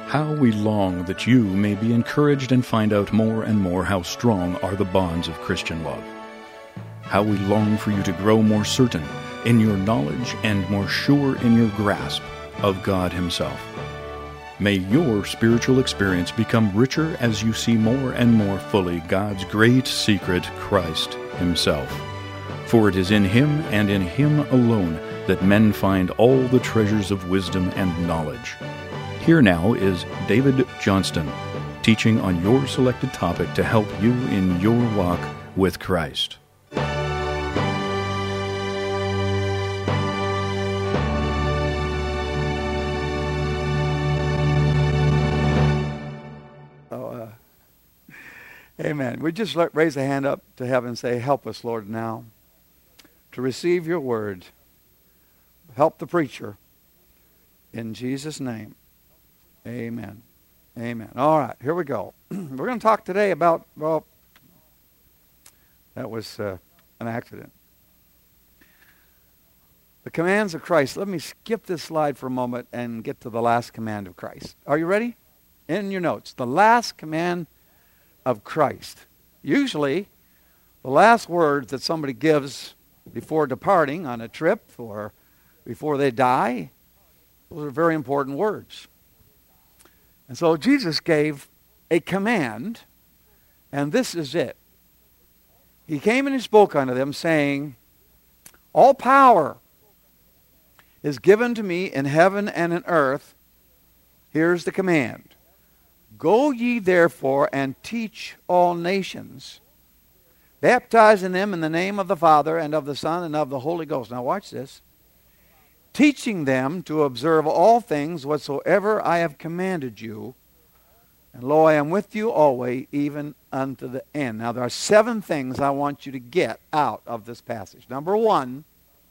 How we long that you may be encouraged and find out more and more how strong are the bonds of Christian love. How we long for you to grow more certain in your knowledge and more sure in your grasp of God Himself. May your spiritual experience become richer as you see more and more fully God's great secret, Christ Himself. For it is in Him and in Him alone that men find all the treasures of wisdom and knowledge. Here now is David Johnston, teaching on your selected topic to help you in your walk with Christ. Amen. We just raise a hand up to heaven and say, help us, Lord, now to receive your word. Help the preacher. In Jesus' name. Amen. Amen. All right, here we go. We're going to talk today about, well, that was an accident. The commands of Christ. Let me skip this slide for a moment and get to the last command of Christ. Are you ready? In your notes. The last command of Christ. Usually, the last words that somebody gives before departing on a trip or before they die, those are very important words. And so Jesus gave a command, and this is it. He came and he spoke unto them, saying, all power is given to me in heaven and in earth. Here's the command. Go ye therefore and teach all nations, baptizing them in the name of the Father and of the Son and of the Holy Ghost. Now watch this. Teaching them to observe all things whatsoever I have commanded you. And lo, I am with you always, even unto the end. Now there are 7 things I want you to get out of this passage. Number 1,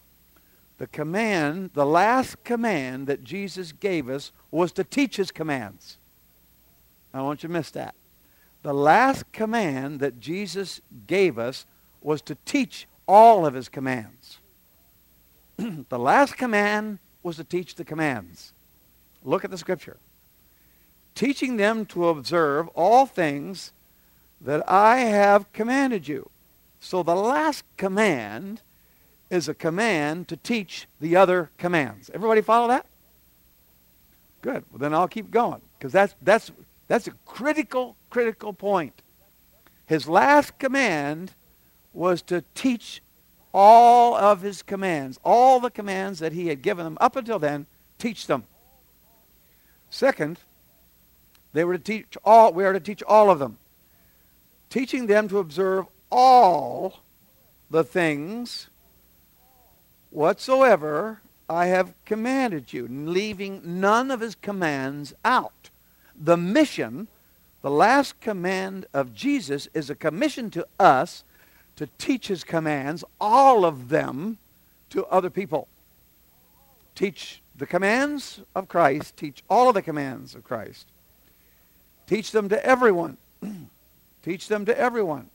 the last command that Jesus gave us was to teach His commands. I don't want you to miss that. The last command that Jesus gave us was to teach all of His commands. The last command was to teach the commands. Look at the scripture. Teaching them to observe all things that I have commanded you. So the last command is a command to teach the other commands. Everybody follow that? Good. Well, then I'll keep going, because that's a critical point. His last command was to teach all of His commands. All the commands that He had given them up until then, teach them. Second, we are to teach all of them. Teaching them to observe all the things whatsoever I have commanded you, leaving none of His commands out. The mission, the last command of Jesus, is a commission to us to teach His commands, all of them, to other people. Teach the commands of Christ. Teach all of the commands of Christ. Teach them to everyone. Teach them to everyone.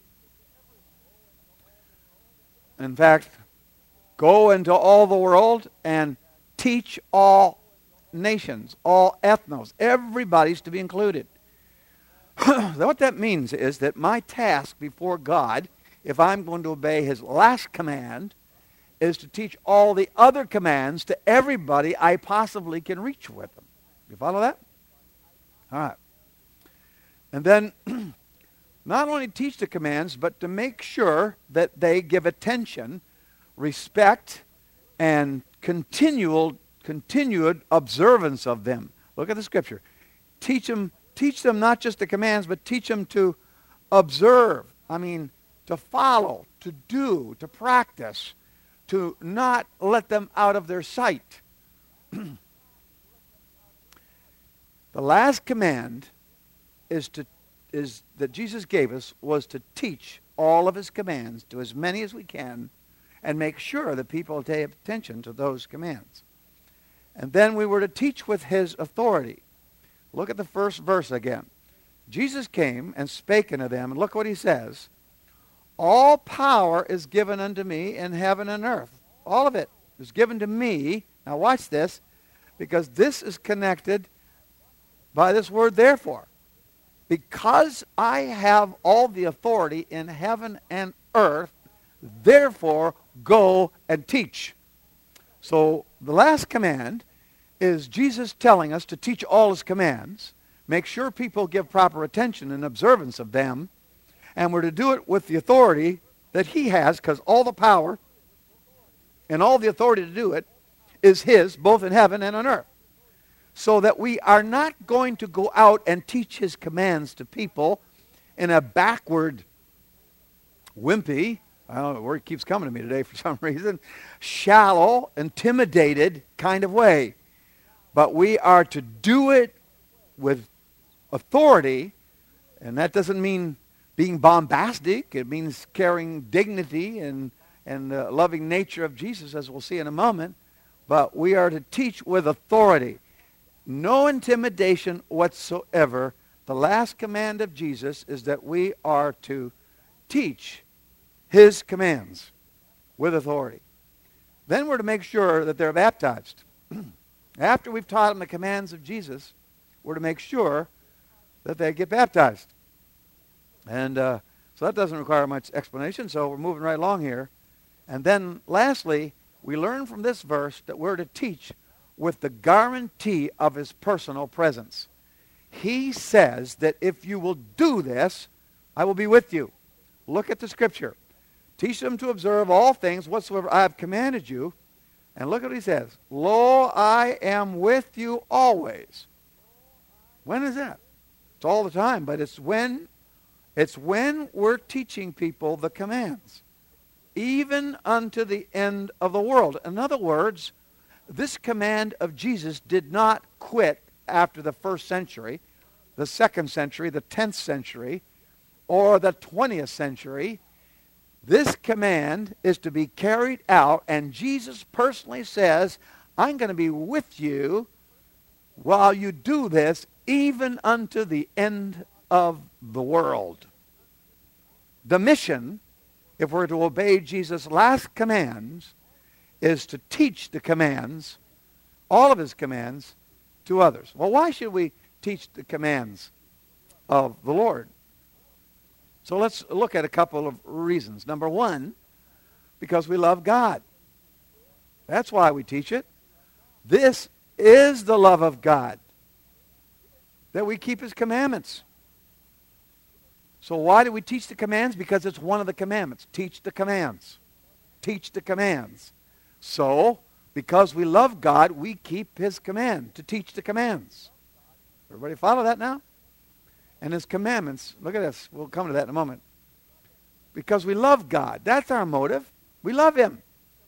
In fact, go into all the world and teach all nations, all ethnos. Everybody's to be included. What that means is that my task before God, if I'm going to obey His last command, is to teach all the other commands to everybody I possibly can reach with them. You follow that? All right. And then, not only teach the commands, but to make sure that they give attention, respect, and continued observance of them. Look at the scripture. Teach them not just the commands, but teach them to observe. To follow, to do, to practice, to not let them out of their sight. The last command that Jesus gave us was to teach all of His commands to as many as we can and make sure that people pay attention to those commands. And then we were to teach with His authority. Look at the first verse again. Jesus came and spake unto them, and look what He says. All power is given unto me in heaven and earth. All of it is given to me. Now watch this, because this is connected by this word therefore. Because I have all the authority in heaven and earth, therefore go and teach. So the last command is Jesus telling us to teach all his commands, make sure people give proper attention and observance of them, and we're to do it with the authority that he has, because all the power and all the authority to do it is his, both in heaven and on earth. So that we are not going to go out and teach his commands to people in a backward, wimpy, I don't know, the word keeps coming to me today for some reason, shallow, intimidated kind of way. But we are to do it with authority, and that doesn't mean being bombastic. It means carrying dignity and the loving nature of Jesus, as we'll see in a moment. But we are to teach with authority. No intimidation whatsoever. The last command of Jesus is that we are to teach his commands with authority. Then we're to make sure that they're baptized. After we've taught them the commands of Jesus, we're to make sure that they get baptized. And so that doesn't require much explanation, so we're moving right along here. And then lastly, we learn from this verse that we're to teach with the guarantee of his personal presence. He says that if you will do this, I will be with you. Look at the scripture. Teach them to observe all things whatsoever I have commanded you. And look at what he says. Lo, I am with you always. When is that? It's all the time, but it's when we're teaching people the commands, even unto the end of the world. In other words, this command of Jesus did not quit after the 1st century, the 2nd century, the 10th century, or the 20th century. This command is to be carried out, and Jesus personally says, I'm going to be with you while you do this, even unto the end of the world. The mission, if we're to obey Jesus' last commands, is to teach the commands, all of his commands, to others. Well, why should we teach the commands of the Lord? So let's look at a couple of reasons. Number one, because we love God. That's why we teach it. This is the love of God, that we keep his commandments. So why do we teach the commands? Because it's one of the commandments. Teach the commands. Teach the commands. So, because we love God, we keep his command to teach the commands. Everybody follow that now? And his commandments, look at this. We'll come to that in a moment. Because we love God. That's our motive. We love him.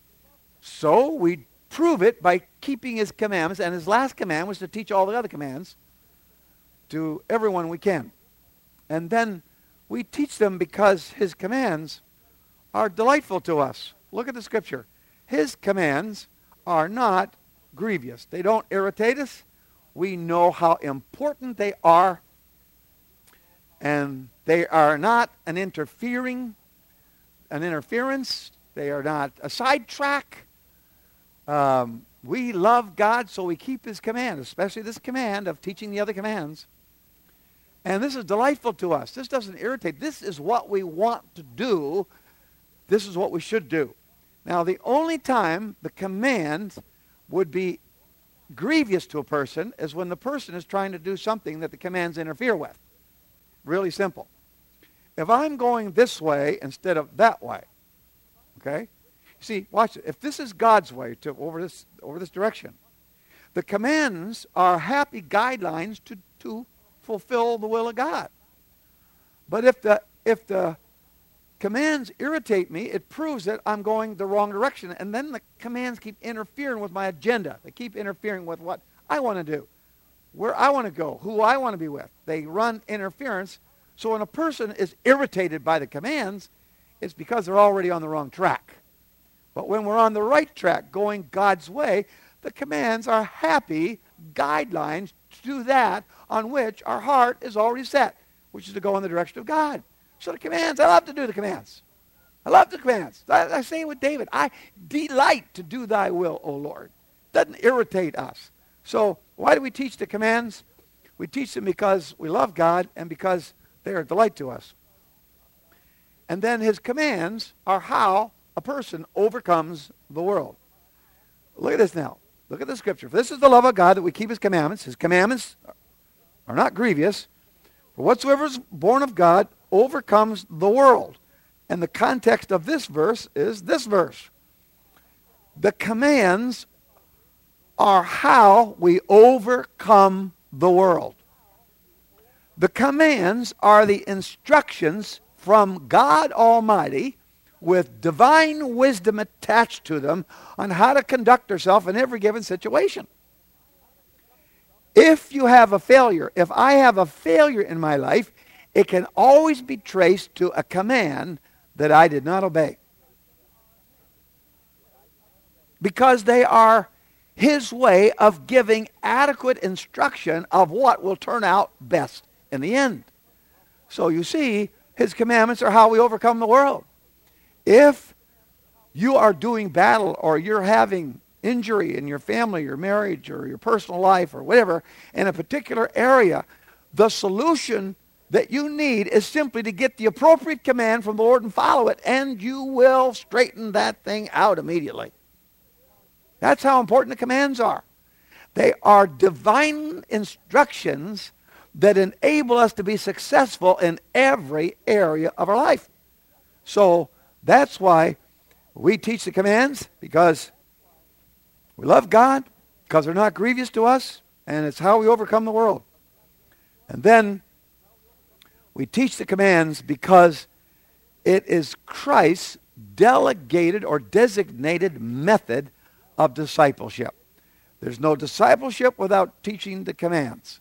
So we prove it by keeping his commandments. And his last command was to teach all the other commands to everyone we can. And then we teach them because his commands are delightful to us. Look at the scripture. His commands are not grievous. They don't irritate us. We know how important they are. And they are not an interference. They are not a sidetrack. We love God, so we keep his command, especially this command of teaching the other commands. And this is delightful to us. This doesn't irritate. This is what we want to do. This is what we should do. Now, the only time the command would be grievous to a person is when the person is trying to do something that the commands interfere with. Really simple. If I'm going this way instead of that way, okay? See, watch it. If this is God's way over this direction, the commands are happy guidelines to fulfill the will of God. But if the commands irritate me, it proves that I'm going the wrong direction, and then the commands keep interfering with my agenda. They keep interfering with what I want to do, where I want to go, who I want to be with. They run interference. So when a person is irritated by the commands, it's because they're already on the wrong track. But when we're on the right track, going God's way, the commands are happy guidelines to do that on which our heart is already set, which is to go in the direction of God. So the commands, I love to do the commands. I love the commands. I say with David, I delight to do thy will, O Lord. Doesn't irritate us. So why do we teach the commands? We teach them because we love God and because they are a delight to us. And then his commands are how a person overcomes the world. Look at this now. Look at the scripture. For this is the love of God, that we keep his commandments. His commandments are not grievous. For whatsoever is born of God overcomes the world. And the context of this verse is this verse. The commands are how we overcome the world. The commands are the instructions from God Almighty with divine wisdom attached to them on how to conduct ourselves in every given situation. If you have a failure, if I have a failure in my life, it can always be traced to a command that I did not obey. Because they are his way of giving adequate instruction of what will turn out best in the end. So you see, his commandments are how we overcome the world. If you are doing battle or you're having injury in your family, your marriage, or your personal life, or whatever, in a particular area, the solution that you need is simply to get the appropriate command from the Lord and follow it, and you will straighten that thing out immediately. That's how important the commands are. They are divine instructions that enable us to be successful in every area of our life. So that's why we teach the commands, because we love God, because they're not grievous to us, and it's how we overcome the world. And then we teach the commands because it is Christ's delegated or designated method of discipleship. There's no discipleship without teaching the commands.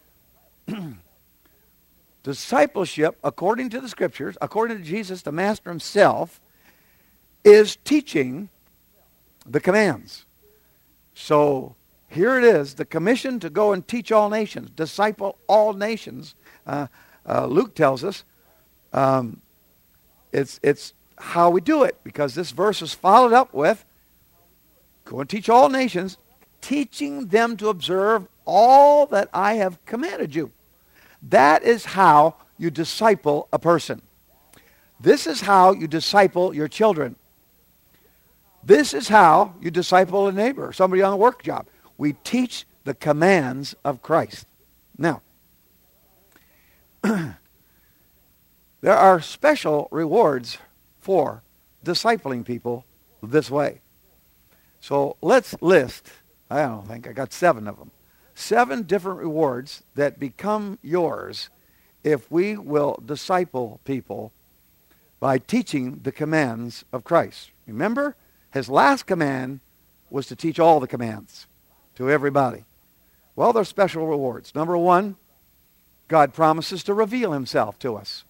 Discipleship, according to the scriptures, according to Jesus, the Master himself, is teaching the commands. So here it is, the commission to go and teach all nations, disciple all nations. Luke tells us it's how we do it, because this verse is followed up with, go and teach all nations, teaching them to observe all that I have commanded you. That is how you disciple a person. This is how you disciple your children. This is how you disciple a neighbor, somebody on a work job. We teach the commands of Christ. Now, there are special rewards for discipling people this way. So let's list, I don't think I got 7 of them. 7 different rewards that become yours if we will disciple people by teaching the commands of Christ. Remember, his last command was to teach all the commands to everybody. Well, there's special rewards. Number 1, God promises to reveal himself to us.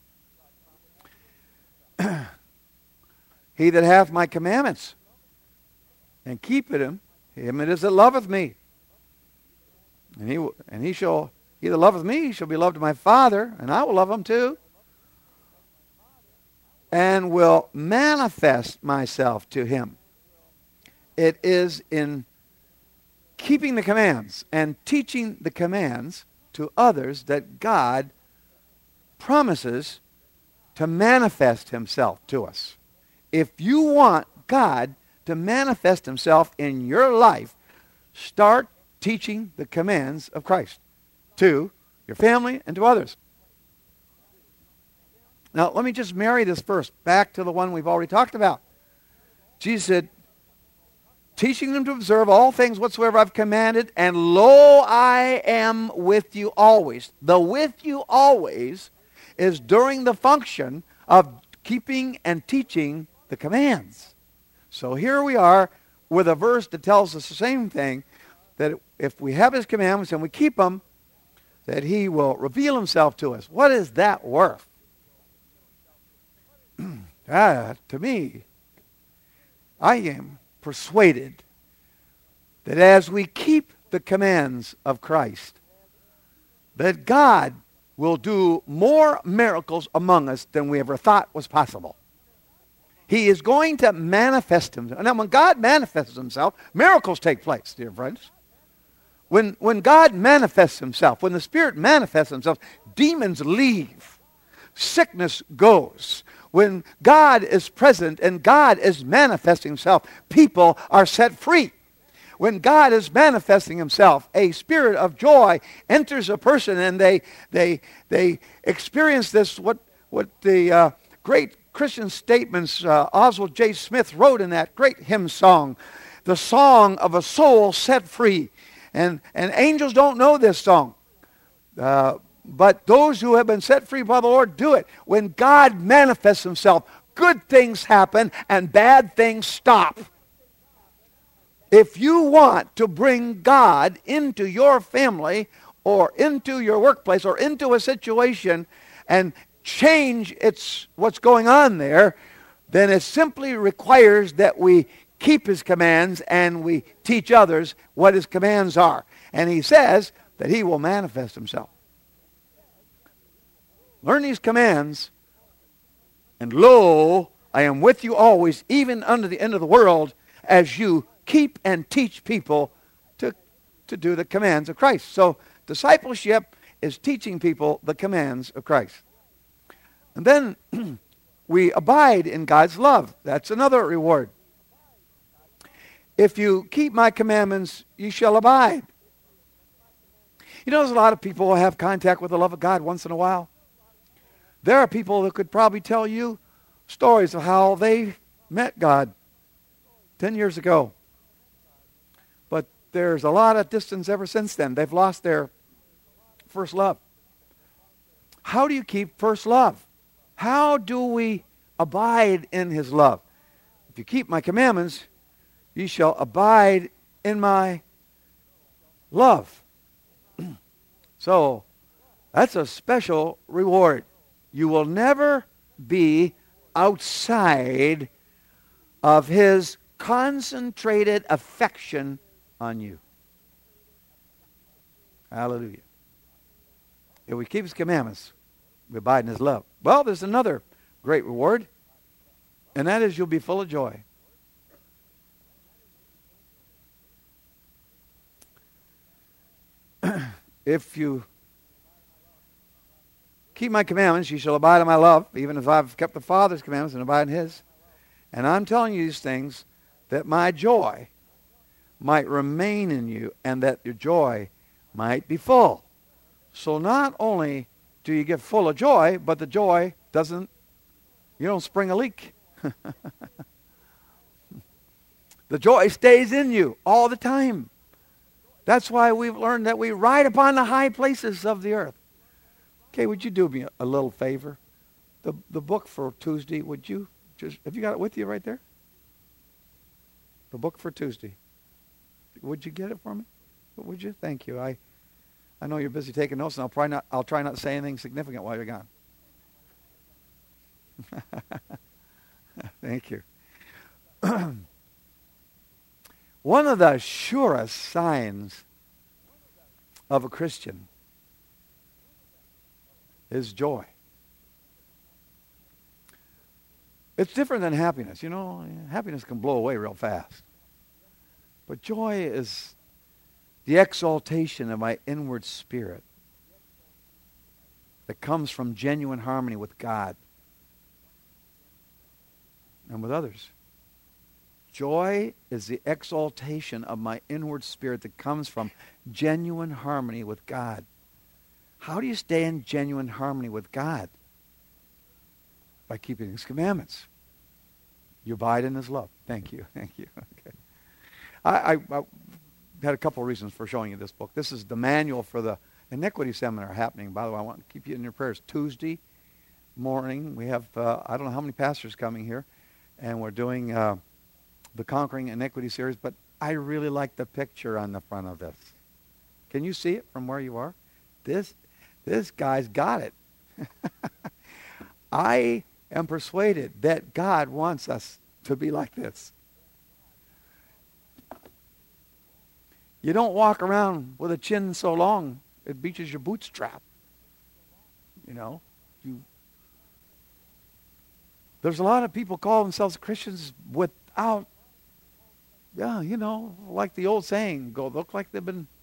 He that hath my commandments and keepeth him it is that loveth me. And he that loveth me shall be loved of my Father, and I will love him too, and will manifest myself to him. It is in keeping the commands and teaching the commands to others that God promises to manifest himself to us. If you want God to manifest himself in your life, start teaching the commands of Christ to your family and to others. Now, let me just marry this first back to the one we've already talked about. Jesus said, teaching them to observe all things whatsoever I've commanded, and lo, I am with you always. The with you always is during the function of keeping and teaching the commands. So here we are with a verse that tells us the same thing, that if we have his commandments and we keep them, that he will reveal himself to us. What is that worth? To me, I am persuaded that as we keep the commands of Christ, that God will do more miracles among us than we ever thought was possible. He is going to manifest himself. Now, when God manifests himself, miracles take place, dear friends. When God manifests himself, when the Spirit manifests himself, demons leave. Sickness goes. When God is present and God is manifesting himself, people are set free. When God is manifesting himself, a spirit of joy enters a person, and they experience this, what the great Christian statements Oswald J. Smith wrote in that great hymn song, the song of a soul set free. And angels don't know this song. But those who have been set free by the Lord do it. When God manifests himself, good things happen and bad things stop. If you want to bring God into your family or into your workplace or into a situation and change what's going on there, then it simply requires that we keep his commands and we teach others what his commands are. And he says that he will manifest himself. Learn these commands, and lo, I am with you always, even unto the end of the world, as you keep and teach people to do the commands of Christ. So discipleship is teaching people the commands of Christ. And then we abide in God's love. That's another reward. If you keep my commandments, you shall abide. You know, there's a lot of people who have contact with the love of God once in a while. There are people that could probably tell you stories of how they met God 10 years ago. But there's a lot of distance ever since then. They've lost their first love. How do you keep first love? How do we abide in his love? If you keep my commandments, ye shall abide in my love. So, that's a special reward. You will never be outside of his concentrated affection on you. Hallelujah. If we keep his commandments, we abide in his love. Well, there's another great reward, and that is you'll be full of joy. If you keep my commandments, you shall abide in my love, even as I've kept the Father's commandments and abide in his. And I'm telling you these things that my joy might remain in you and that your joy might be full. So not only do you get full of joy, but the joy you don't spring a leak. The joy stays in you all the time. That's why we've learned that we ride upon the high places of the earth. Okay, would you do me a little favor? The book for Tuesday, would you have you got it with you right there? The book for Tuesday. Would you get it for me? Would you? Thank you. I know you're busy taking notes, and I'll try not to say anything significant while you're gone. Thank you. One of the surest signs of a Christian is joy. It's different than happiness. You know, happiness can blow away real fast. But joy is the exaltation of my inward spirit that comes from genuine harmony with God and with others. Joy is the exaltation of my inward spirit that comes from genuine harmony with God. How do you stay in genuine harmony with God? By keeping his commandments. You abide in his love. Thank you. Thank you. Okay. I had a couple of reasons for showing you this book. This is the manual for the iniquity seminar happening. By the way, I want to keep you in your prayers. Tuesday morning, we have, I don't know how many pastors coming here, and we're doing the Conquering Iniquity series, but I really like the picture on the front of this. Can you see it from where you are? This guy's got it. I am persuaded that God wants us to be like this. You don't walk around with a chin so long it reaches your bootstrap. You know, there's a lot of people call themselves Christians without, like the old saying, look like they've been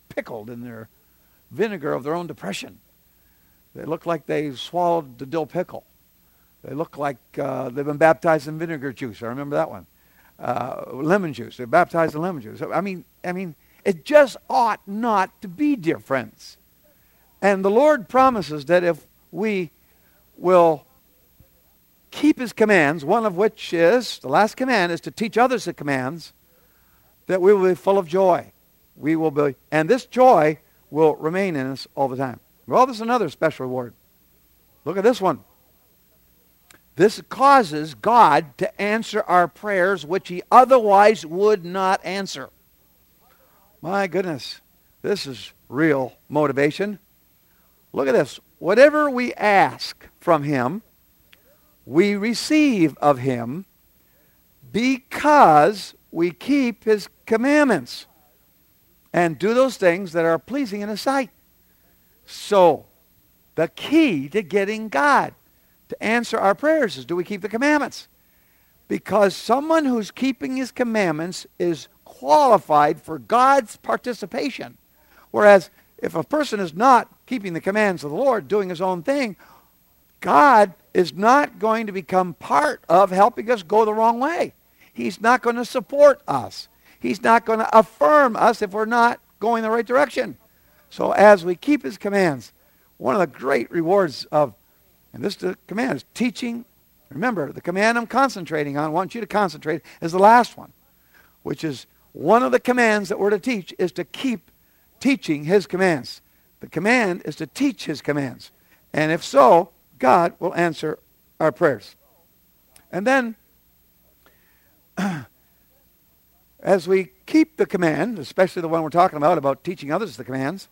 pickled in their vinegar of their own depression. They look like they swallowed the dill pickle. They look like they've been baptized in vinegar juice. I remember that one. Lemon juice. They're baptized in lemon juice. I mean, it just ought not to be, dear friends. And the Lord promises that if we will keep his commands, one of which is, the last command is to teach others the commands, that we will be full of joy. We will be, and this joy will remain in us all the time. Well, there's another special reward. Look at this one. This causes God to answer our prayers which he otherwise would not answer. My goodness, this is real motivation. Look at this. Whatever we ask from him, we receive of him because we keep his commandments and do those things that are pleasing in his sight. So, the key to getting God to answer our prayers is, do we keep the commandments? Because someone who's keeping his commandments is qualified for God's participation. Whereas if a person is not keeping the commands of the Lord, doing his own thing, God is not going to become part of helping us go the wrong way. He's not going to support us. He's not going to affirm us if we're not going the right direction. So as we keep his commands, one of the great rewards of, and this command is teaching. Remember, the command I'm concentrating on, I want you to concentrate, is the last one, which is one of the commands that we're to teach is to keep teaching his commands. The command is to teach his commands. And if so, God will answer our prayers. And then, as we keep the command, especially the one we're talking about teaching others the commands,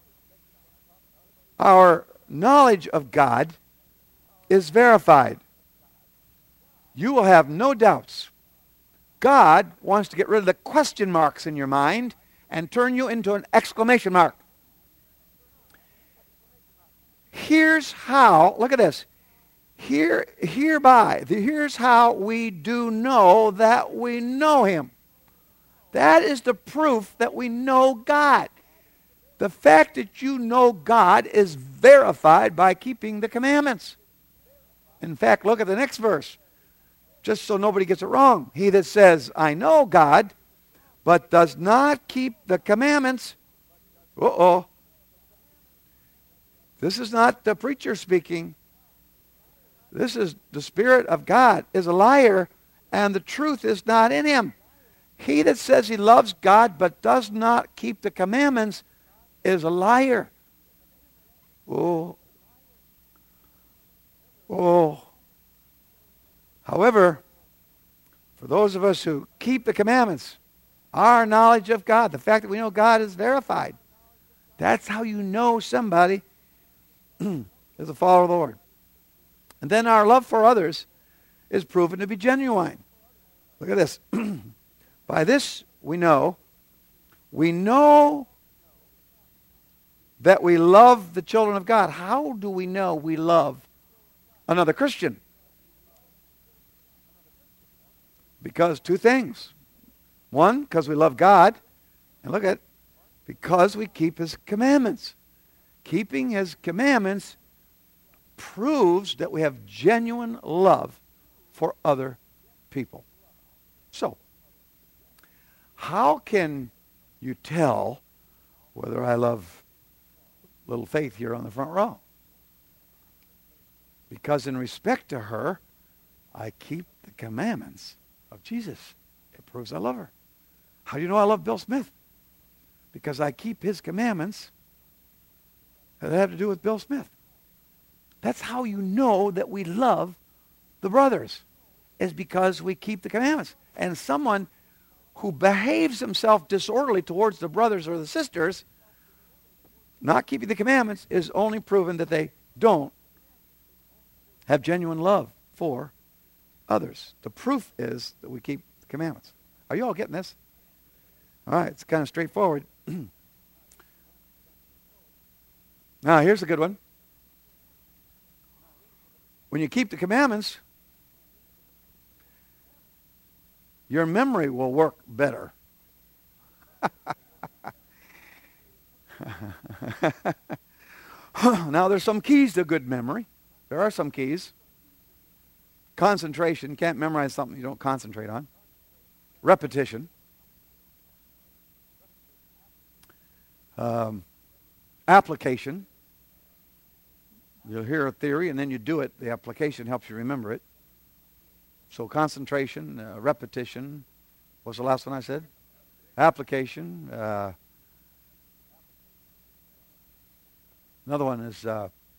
our knowledge of God is verified. You will have no doubts. God wants to get rid of the question marks in your mind and turn you into an exclamation mark. Here's how, look at this. Here's how we do know that we know him. That is the proof that we know God. The fact that you know God is verified by keeping the commandments. In fact, look at the next verse. Just so nobody gets it wrong. He that says, I know God, but does not keep the commandments. This is not the preacher speaking. This is the Spirit of God is a liar, and the truth is not in him. He that says he loves God but does not keep the commandments is a liar. However, for those of us who keep the commandments, our knowledge of God, the fact that we know God is verified. That's how you know somebody is a follower of the Lord. And then our love for others is proven to be genuine. Look at this. By this we know that we love the children of God. How do we know we love another Christian? Because two things. One, because we love God. And look at, because we keep his commandments. Keeping his commandments proves that we have genuine love for other people. So, how can you tell whether I love little Faith here on the front row? Because in respect to her, I keep the commandments of Jesus. It proves I love her. How do you know I love Bill Smith? Because I keep his commandments that have to do with Bill Smith. That's how you know that we love the brothers, is because we keep the commandments. And someone who behaves himself disorderly towards the brothers or the sisters, not keeping the commandments, is only proven that they don't have genuine love for others. The proof is that we keep the commandments. Are you all getting this? All right, it's kind of straightforward. Now, here's a good one. When you keep the commandments, your memory will work better. Now, there's some keys to good memory. There are some keys. Concentration. You can't memorize something you don't concentrate on. Repetition. Application. You'll hear a theory and then you do it. The application helps you remember it. So concentration, repetition. What's the last one I said? Application. Another one is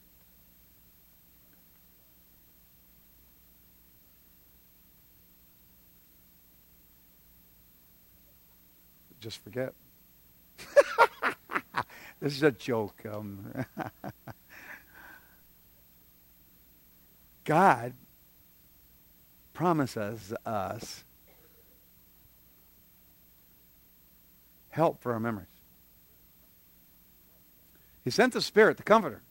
just forget. This is a joke. God promises us help for our memories. He sent the Spirit, the Comforter.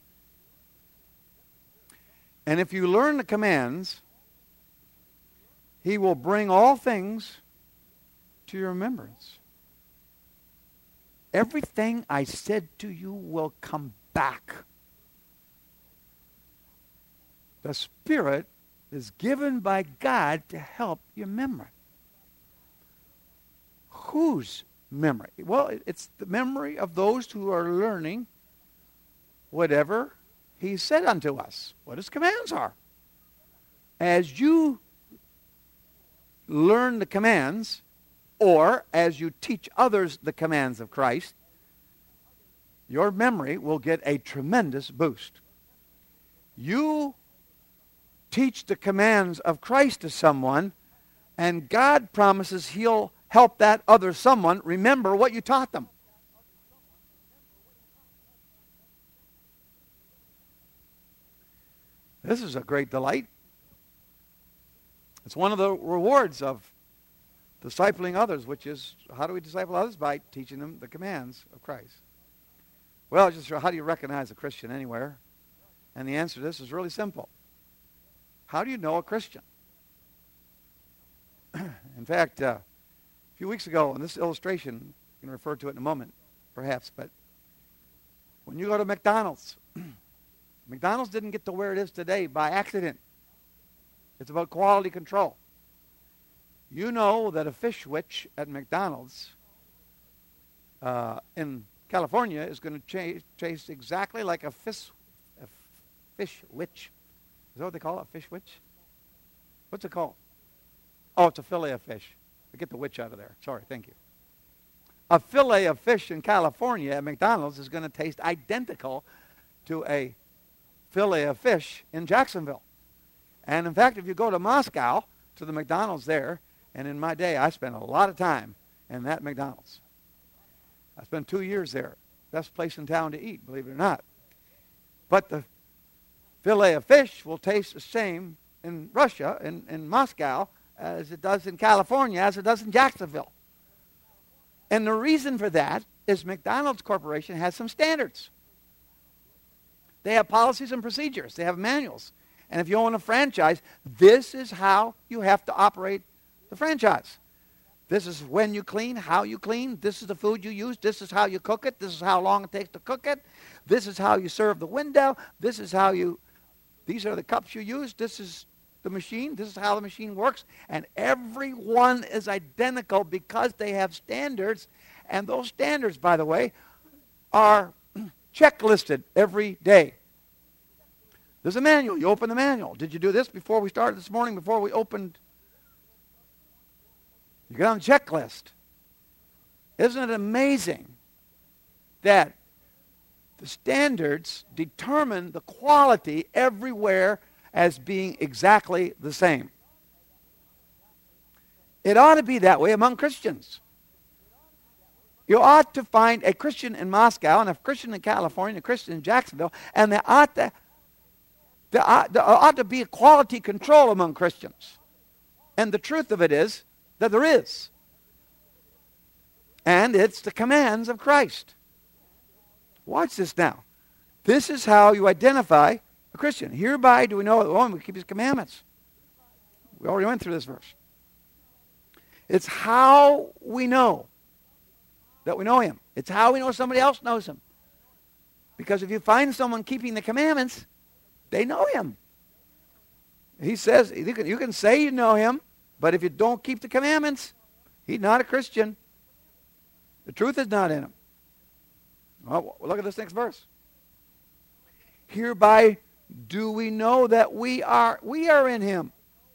And if you learn the commands, He will bring all things to your remembrance. Everything I said to you will come back. The Spirit is given by God to help your memory. Whose memory? Well, it's the memory of those who are learning whatever He said unto us, what His commands are. As you learn the commands, or as you teach others the commands of Christ, your memory will get a tremendous boost. You teach the commands of Christ to someone, and God promises He'll help that other someone remember what you taught them. This is a great delight. It's one of the rewards of discipling others, which is, how do we disciple others? By teaching them the commands of Christ. Well, just how do you recognize a Christian anywhere? And the answer to this is really simple. How do you know a Christian? In fact, a few weeks ago, in this illustration, I'm going to refer to it in a moment, perhaps, but when you go to McDonald's, McDonald's didn't get to where it is today by accident. It's about quality control. You know that a fish witch at McDonald's in California is going to taste exactly like a fish witch. Is that what they call it, a fish witch? What's it called? Oh, it's a fillet of fish. Get the witch out of there. Sorry, thank you. A fillet of fish in California at McDonald's is going to taste identical to a fillet of fish in Jacksonville. And in fact, if you go to Moscow, to the McDonald's there, and in my day, I spent a lot of time in that McDonald's. I spent 2 years there. Best place in town to eat, believe it or not. But the fillet of fish will taste the same in Russia, in Moscow, as it does in California, as it does in Jacksonville. And the reason for that is McDonald's Corporation has some standards. They have policies and procedures. They have manuals. And if you own a franchise, this is how you have to operate the franchise. This is when you clean, how you clean. This is the food you use. This is how you cook it. This is how long it takes to cook it. This is how you serve the window. This is how you, these are the cups you use. This is the machine. This is how the machine works. And everyone is identical because they have standards. And those standards, by the way, are checklisted every day. There's a manual. You open the manual. Did you do this before we started this morning, before we opened? You get on the checklist. Isn't it amazing that the standards determine the quality everywhere as being exactly the same? It ought to be that way among Christians. You ought to find a Christian in Moscow and a Christian in California, a Christian in Jacksonville, and there ought to be a quality control among Christians. And the truth of it is that there is. And it's the commands of Christ. Watch this now. This is how you identify a Christian. Hereby do we know that one will keep His commandments. We already went through this verse. It's how we know that we know Him. It's how we know somebody else knows Him. Because if you find someone keeping the commandments, they know him. He says, you can say you know him, but if you don't keep the commandments, he's not a Christian. The truth is not in him. Well, look at this next verse. Hereby do we know that we are in him,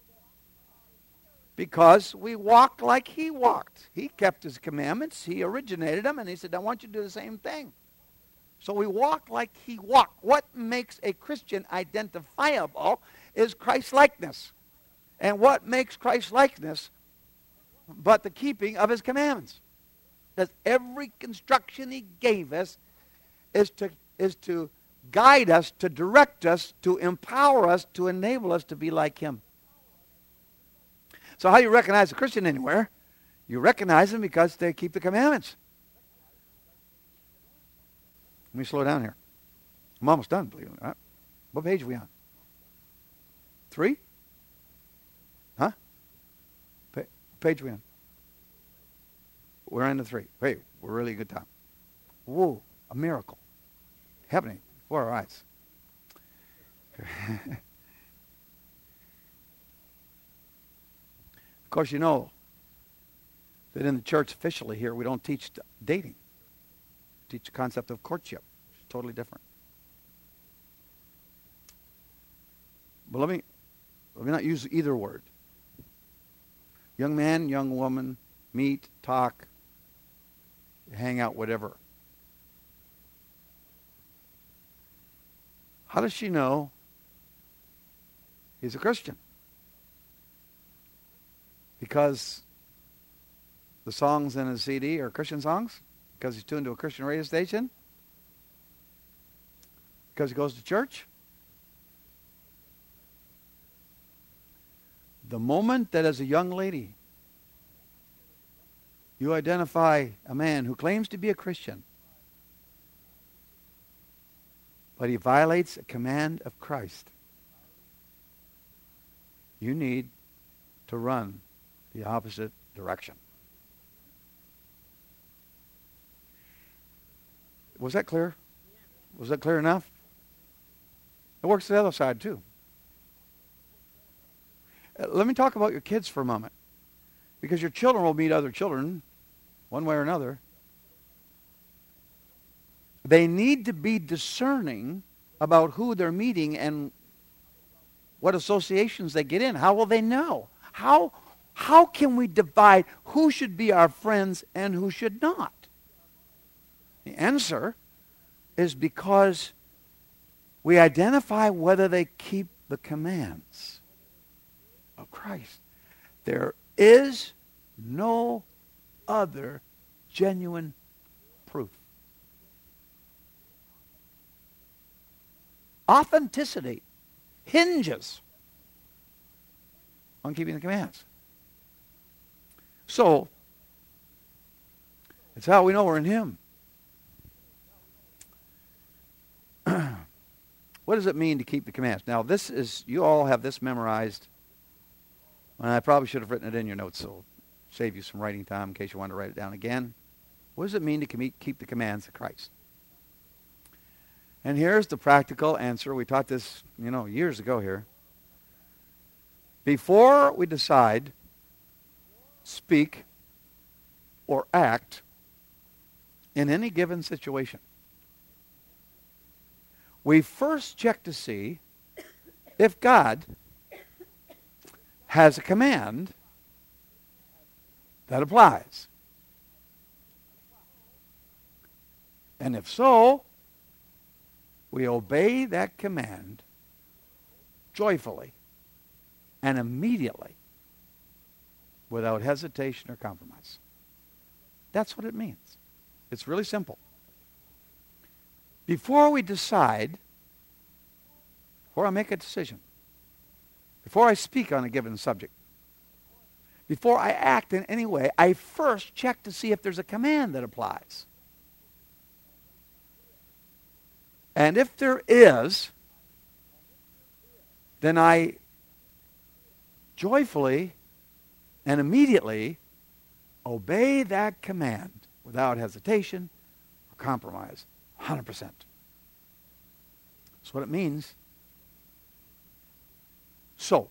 because we walk like he walked. He kept his commandments. He originated them, and he said, I want you to do the same thing. So we walk like he walked. What makes a Christian identifiable is Christ-likeness. And what makes Christ-likeness but the keeping of his commandments? Because every instruction he gave us is to guide us, to direct us, to empower us, to enable us to be like him. So how do you recognize a Christian anywhere? You recognize them because they keep the commandments. Let me slow down here. I'm almost done, believe it or not. What page are we on? 3? Huh? Page are we on? We're on the 3. Hey, we're really a good time. Whoa, a miracle happening before our eyes. Of course, you know that in the church officially here, we don't teach dating. We teach the concept of courtship. It's totally different. But let me not use either word. Young man, young woman, meet, talk, hang out, whatever. How does she know he's a Christian? Because the songs in his CD are Christian songs? Because he's tuned to a Christian radio station? Because he goes to church? The moment that as a young lady you identify a man who claims to be a Christian, but he violates a command of Christ, you need to run the opposite direction. Was that clear? Was that clear enough? It works the other side too. Let me talk about your kids for a moment. Because your children will meet other children, one way or another. They need to be discerning about who they're meeting and what associations they get in. How will they know? How can we divide who should be our friends and who should not? The answer is because we identify whether they keep the commands of Christ. There is no other genuine proof. Authenticity hinges on keeping the commands. So, it's how we know we're in him. What does it mean to keep the commands? Now, this is, you all have this memorized. And I probably should have written it in your notes, so save you some writing time in case you want to write it down again. What does it mean to keep the commands of Christ? And here's the practical answer. We taught this, years ago here. Before we decide, speak, or act in any given situation, we first check to see if God has a command that applies. And if so, we obey that command joyfully and immediately without hesitation or compromise. That's what it means. It's really simple. Before we decide, before I make a decision, before I speak on a given subject, before I act in any way, I first check to see if there's a command that applies. And if there is, then I joyfully and immediately obey that command without hesitation or compromise, 100%. That's what it means. So,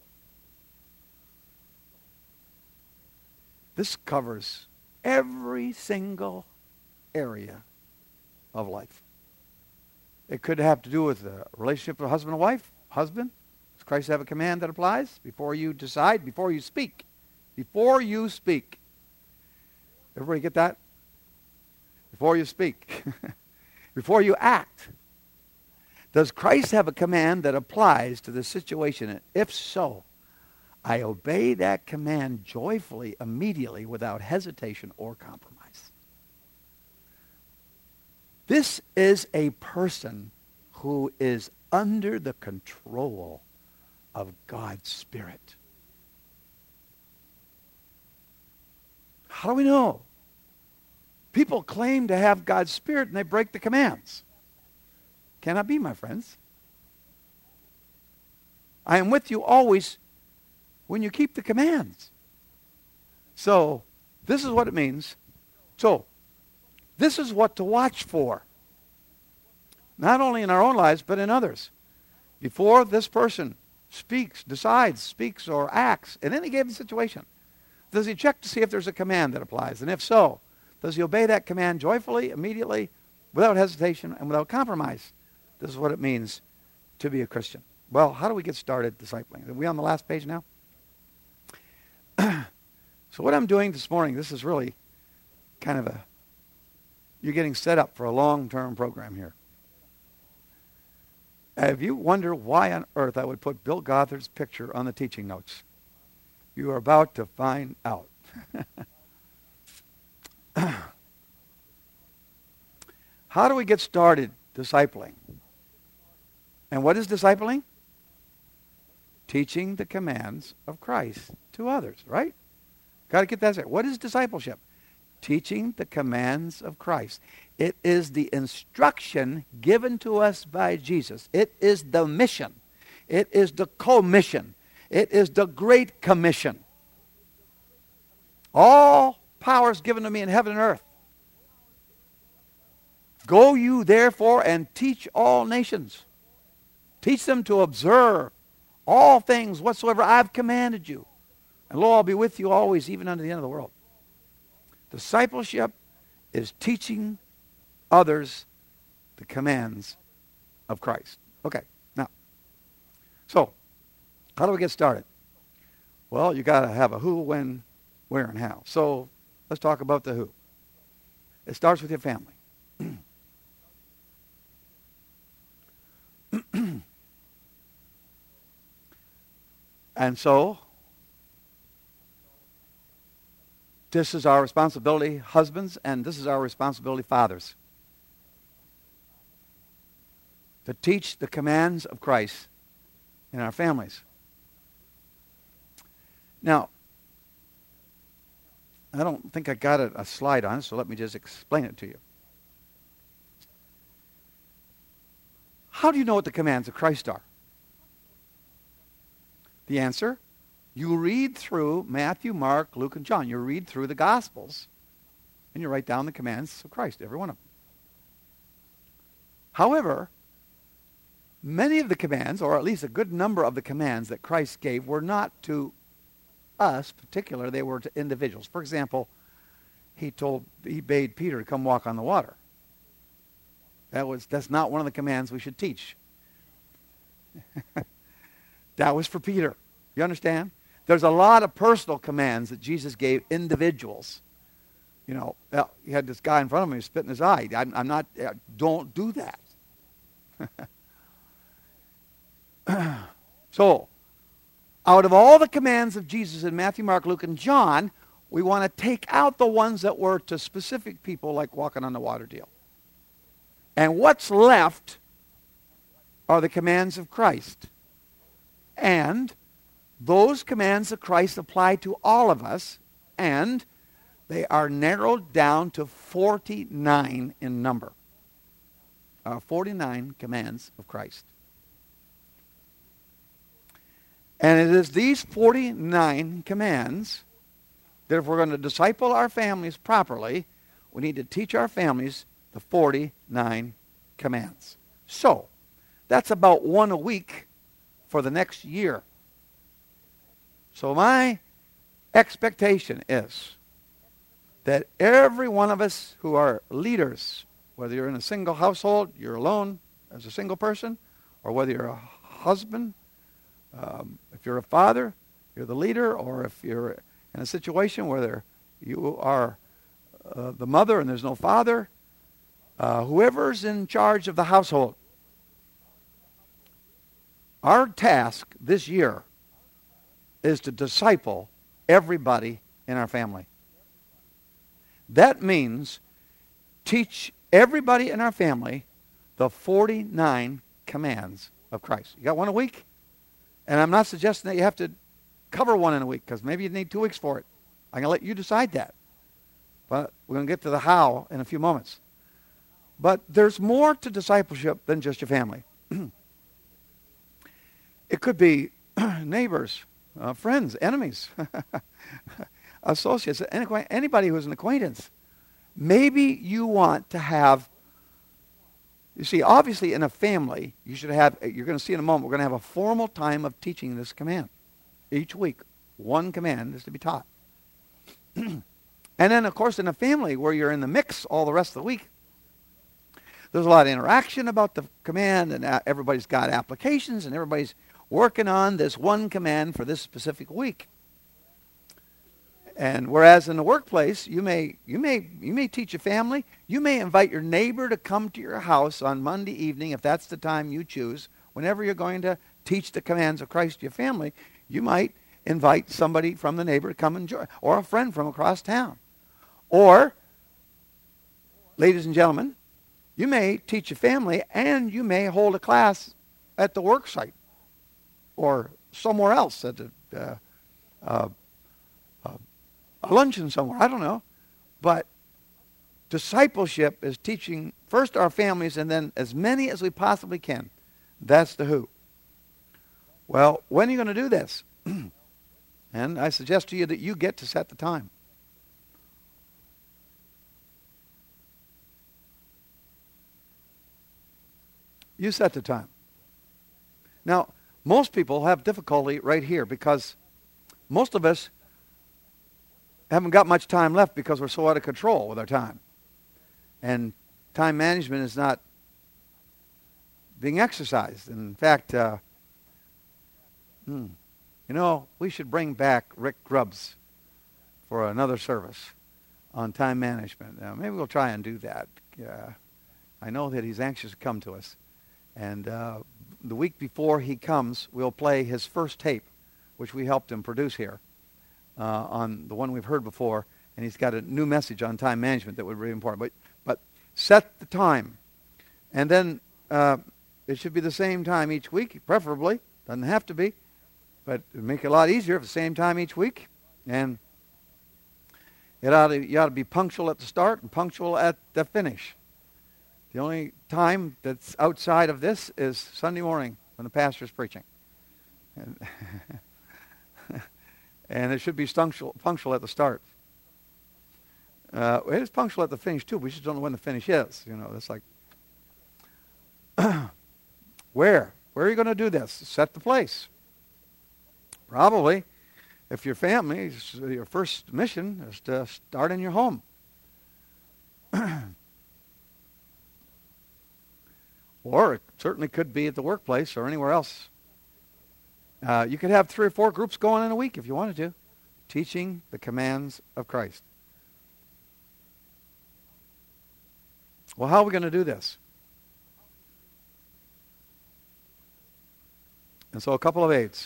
this covers every single area of life. It could have to do with the relationship of husband and wife. Husband, does Christ have a command that applies? Before you decide, before you speak. Before you speak. Everybody get that? Before you speak. Before you act. Does Christ have a command that applies to the situation? And if so, I obey that command joyfully, immediately, without hesitation or compromise. This is a person who is under the control of God's Spirit. How do we know? People claim to have God's Spirit and they break the commands. Cannot be, my friends. I am with you always when you keep the commands. So, this is what it means. So, this is what to watch for. Not only in our own lives, but in others. Before this person speaks, decides, speaks, or acts in any given situation, does he check to see if there's a command that applies? And if so, does he obey that command joyfully, immediately, without hesitation, and without compromise? This is what it means to be a Christian. Well, how do we get started discipling? Are we on the last page now? So what I'm doing this morning, this is really kind of you're getting set up for a long-term program here. If you wonder why on earth I would put Bill Gothard's picture on the teaching notes, you are about to find out. How do we get started discipling? And what is discipling? Teaching the commands of Christ to others, right? Got to get that straight. What is discipleship? Teaching the commands of Christ. It is the instruction given to us by Jesus. It is the mission. It is the commission. It is the Great Commission. All power is given to me in heaven and earth. Go you therefore and teach all nations. Teach them to observe all things whatsoever I've commanded you. And lo, I'll be with you always, even unto the end of the world. Discipleship is teaching others the commands of Christ. Okay, now, so, how do we get started? Well, you got to have a who, when, where, and how. So, let's talk about the who. It starts with your family. And so, this is our responsibility, husbands, and this is our responsibility, fathers, to teach the commands of Christ in our families. Now, I don't think I got a slide on it, so let me just explain it to you. How do you know what the commands of Christ are? The answer, you read through Matthew, Mark, Luke, and John. You read through the Gospels, and you write down the commands of Christ, every one of them. However, many of the commands, or at least a good number of the commands that Christ gave, were not to us particular, they were to individuals. For example, he bade Peter to come walk on the water. That's not one of the commands we should teach. That was for Peter. You understand? There's a lot of personal commands that Jesus gave individuals. You know, he had this guy in front of him, he was spitting his eye. I'm not, don't do that. So, out of all the commands of Jesus in Matthew, Mark, Luke, and John, we want to take out the ones that were to specific people, like walking on the water deal. And what's left are the commands of Christ. And those commands of Christ apply to all of us, and they are narrowed down to 49 in number. 49 commands of Christ. And it is these 49 commands that if we're going to disciple our families properly, we need to teach our families the 49 commands. So, That's about one a week for the next year. So my expectation is that every one of us who are leaders, whether you're in a single household, you're alone as a single person, or whether you're a husband, if you're a father, you're the leader, or if you're in a situation where you are the mother and there's no father, whoever's in charge of the household, our task this year is to disciple everybody in our family. That means teach everybody in our family the 49 commands of Christ. You got one a week? And I'm not suggesting that you have to cover one in a week, because maybe you need 2 weeks for it. I'm going to let you decide that. But we're going to get to the how in a few moments. But there's more to discipleship than just your family. It could be neighbors, friends, enemies, associates, anybody who's an acquaintance. Maybe you want to have, you see, obviously in a family, you should have, you're going to see in a moment, we're going to have a formal time of teaching this command. Each week, one command is to be taught. And then, of course, in a family where you're in the mix all the rest of the week, there's a lot of interaction about the command, and everybody's got applications, and everybody's working on this one command for this specific week. And whereas in the workplace, you may teach a family, you may invite your neighbor to come to your house on Monday evening, if that's the time you choose. Whenever you're going to teach the commands of Christ to your family, you might invite somebody from the neighbor to come and join, or a friend from across town. Or, ladies and gentlemen, you may teach a family and you may hold a class at the work site or somewhere else at a luncheon somewhere. I don't know. But discipleship is teaching first our families and then as many as we possibly can. That's the who. Well, when are you going to do this? And I suggest to you that you get to set the time. You set the time. Now, most people have difficulty right here because most of us haven't got much time left because we're so out of control with our time. And time management is not being exercised. In fact, we should bring back Rick Grubbs for another service on time management. Maybe we'll try and do that. I know that he's anxious to come to us. And the week before he comes, we'll play his first tape, which we helped him produce here, on the one we've heard before. And he's got a new message on time management that would be really important. But set the time. And then it should be the same time each week, preferably. Doesn't have to be. But it would make it a lot easier if the same time each week. And you ought to be punctual at the start and punctual at the finish. The only time that's outside of this is Sunday morning when the pastor is preaching. And it should be punctual at the start. It is punctual at the finish, too. We just don't know when the finish is. It's like, where? Where are you going to do this? Set the place. Probably, if your family, your first mission is to start in your home. Or it certainly could be at the workplace or anywhere else. You could have 3 or 4 groups going in a week if you wanted to, teaching the commands of Christ. Well, how are we going to do this? And so a couple of aids.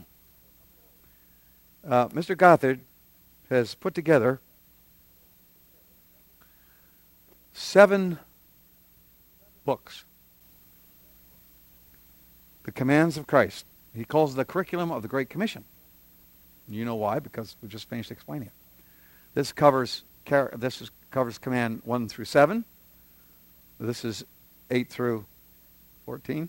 Mr. Gothard has put together 7 books. The commands of Christ. He calls it the curriculum of the Great Commission. You know why? Because we just finished explaining it. This covers command 1 through 7. This is 8 through 14.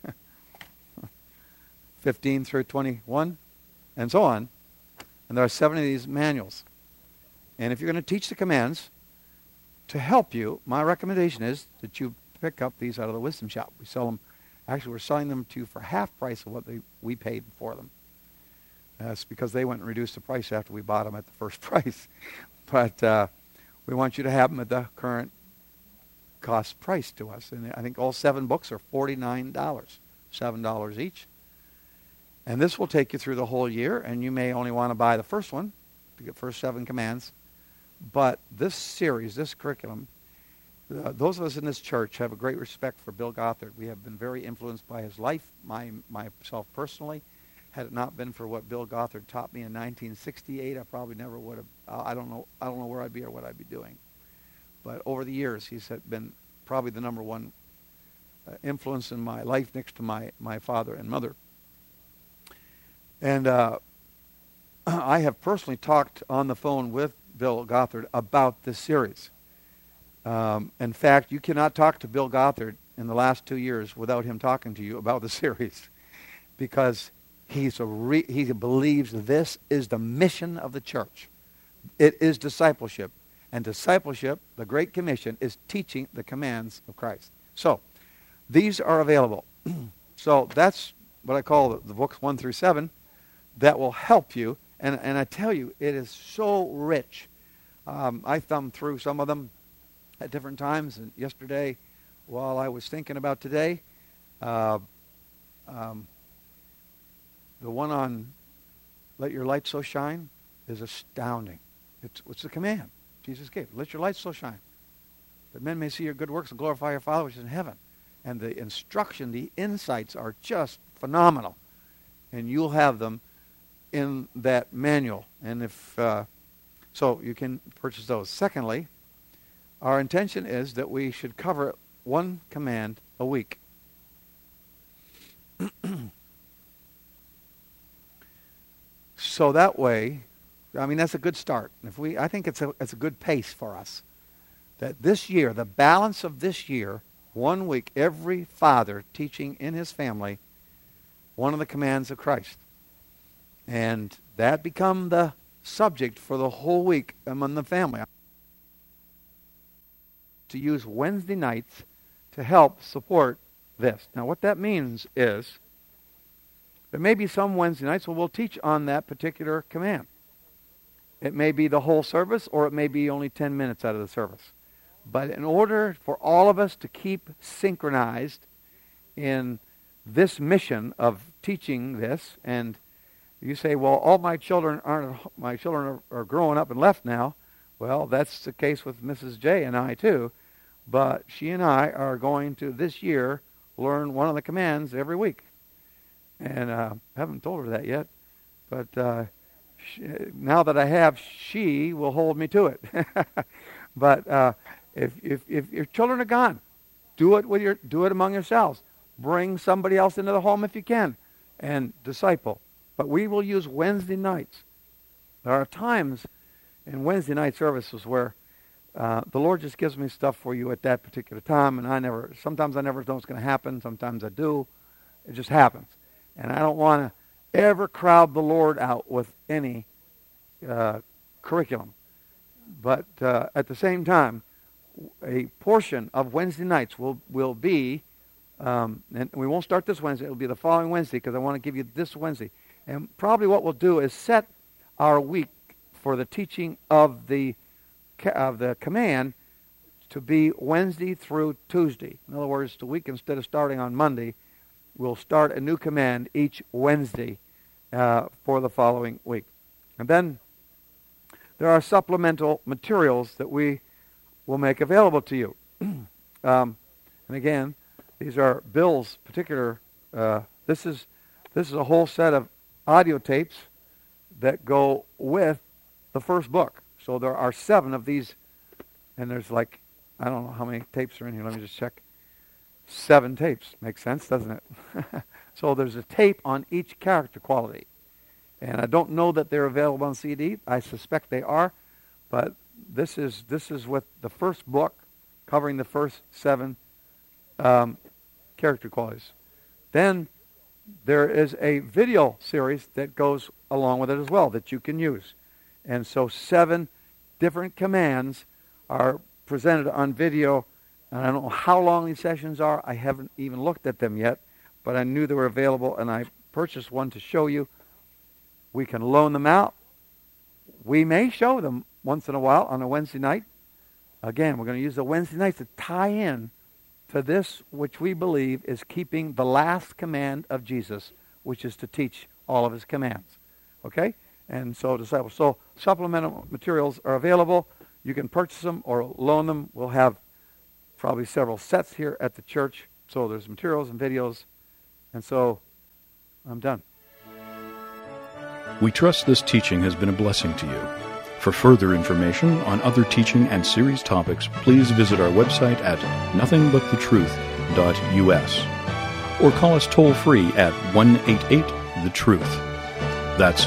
15 through 21. And so on. And there are 7 of these manuals. And if you're going to teach the commands, to help you, my recommendation is that you pick up these out of the Wisdom Shop. We sell them Actually, we're selling them to you for half price of what we paid for them. That's because they went and reduced the price after we bought them at the first price. But we want you to have them at the current cost price to us. And I think all 7 books are $49, $7 each. And this will take you through the whole year, and you may only want to buy the first one, to get first 7 commands. But this series, this curriculum, those of us in this church have a great respect for Bill Gothard. We have been very influenced by his life, myself personally. Had it not been for what Bill Gothard taught me in 1968, I probably never would have. I don't know where I'd be or what I'd be doing. But over the years, he's been probably the number one influence in my life next to my father and mother. And I have personally talked on the phone with Bill Gothard about this series. In fact, you cannot talk to Bill Gothard in the last 2 years without him talking to you about the series, because he believes this is the mission of the church. It is discipleship. And discipleship, the Great Commission, is teaching the commands of Christ. So, these are available. So that's what I call the books 1 through 7 that will help you. And I tell you, it is so rich. I thumbed through some of them at different times. And yesterday, while I was thinking about today, the one on Let Your Light So Shine is astounding. It's a command Jesus gave. Let your light so shine, that men may see your good works and glorify your Father which is in heaven. And the instruction, the insights are just phenomenal. And you'll have them in that manual. And if so, you can purchase those. Secondly, our intention is that we should cover 1 command a week. So that way, I mean, that's a good start. I think it's a good pace for us. That this year, the balance of this year, 1 week, every father teaching in his family one of the commands of Christ. And that become the subject for the whole week among the family. To use Wednesday nights to help support this. Now, what that means is there may be some Wednesday nights where we'll teach on that particular command. It may be the whole service, or it may be only 10 minutes out of the service. But in order for all of us to keep synchronized in this mission of teaching this, and you say, well, all my children are growing up and left now. Well, that's the case with Mrs. J and I too. But she and I are going to this year learn one of the commands every week. And I haven't told her that yet. But now that I have, she will hold me to it. But if your children are gone, do it among yourselves. Bring somebody else into the home if you can, and disciple. But we will use Wednesday nights. There are times in Wednesday night services where the Lord just gives me stuff for you at that particular time, and sometimes I never know it's going to happen. Sometimes I do. It just happens. And I don't want to ever crowd the Lord out with any curriculum. But at the same time, a portion of Wednesday nights will be, and we won't start this Wednesday, it'll be the following Wednesday, because I want to give you this Wednesday. And probably what we'll do is set our week for the teaching of the command to be Wednesday through Tuesday. In other words, the week, instead of starting on Monday, we'll start a new command each Wednesday for the following week. And then there are supplemental materials that we will make available to you. And again, these are Bill's particular, this is a whole set of audio tapes that go with the first book. So there are 7 of these, and there's I don't know how many tapes are in here. Let me just check. 7 tapes. Makes sense, doesn't it? So there's a tape on each character quality. And I don't know that they're available on CD. I suspect they are. But this is with the first book, covering the first 7 character qualities. Then there is a video series that goes along with it as well that you can use. And so 7 different commands are presented on video. And I don't know how long these sessions are. I haven't even looked at them yet. but I knew they were available, and I purchased one to show you. We can loan them out. We may show them once in a while on a Wednesday night. Again, we're going to use the Wednesday nights to tie in to this which we believe is keeping the last command of Jesus, which is to teach all of his commands. Okay? And so, disciples. So, supplemental materials are available. You can purchase them or loan them. We'll have probably several sets here at the church. So, there's materials and videos. And so, I'm done. We trust this teaching has been a blessing to you. For further information on other teaching and series topics, please visit our website at nothingbutthetruth.us or call us toll-free at 1-888-THE-TRUTH. That's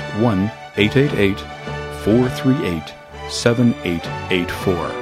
1-888-438-7884.